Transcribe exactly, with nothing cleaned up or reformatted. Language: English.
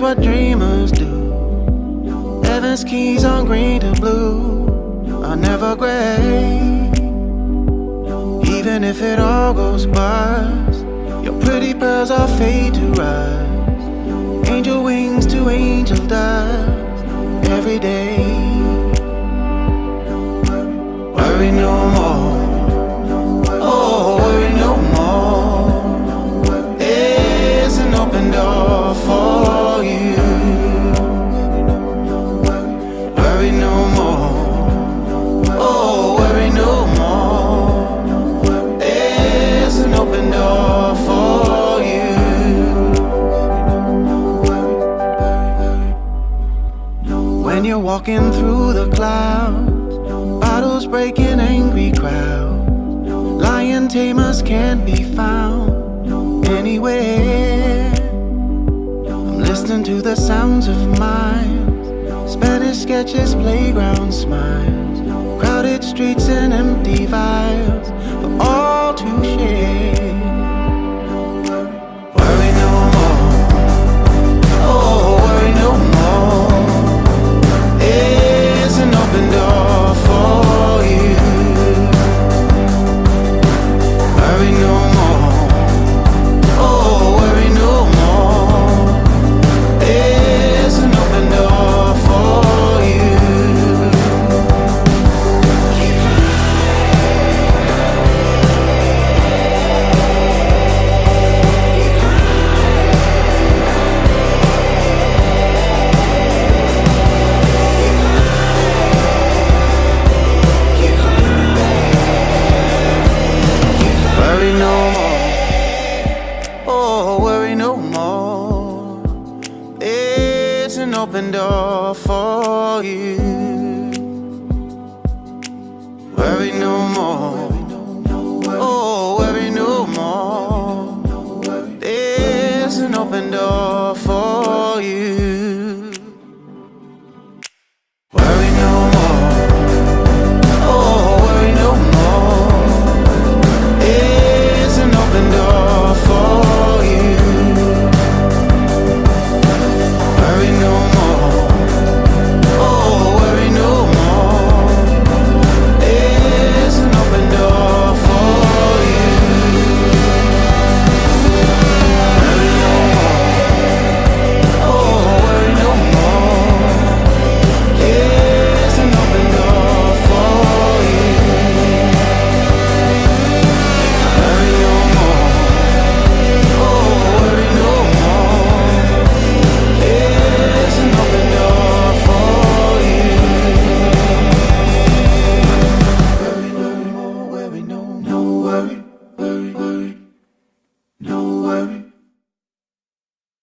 what dreamers do. Evans keys on green to blue are never gray. Even if it all goes bust, your pretty pearls are fade to rise. Angel wings to angel dust every day. Worry no more. Oh, worry no more. There's an open door for you. Worry no more. Oh, worry no more. There's an open door for you. When you're walking through the clouds, bottles breaking angry crowds, lion tamers can't be found anywhere. I'm listening to the sounds of miles, Spanish sketches, playground smiles, crowded streets and empty vials for all to share. Worry no more. Oh, worry no more. There's an open door for you. Worry no more. Oh, worry no more. There's an open door for you. Worry no more. Oh, worry no more. There's an open door for you. Worry no more.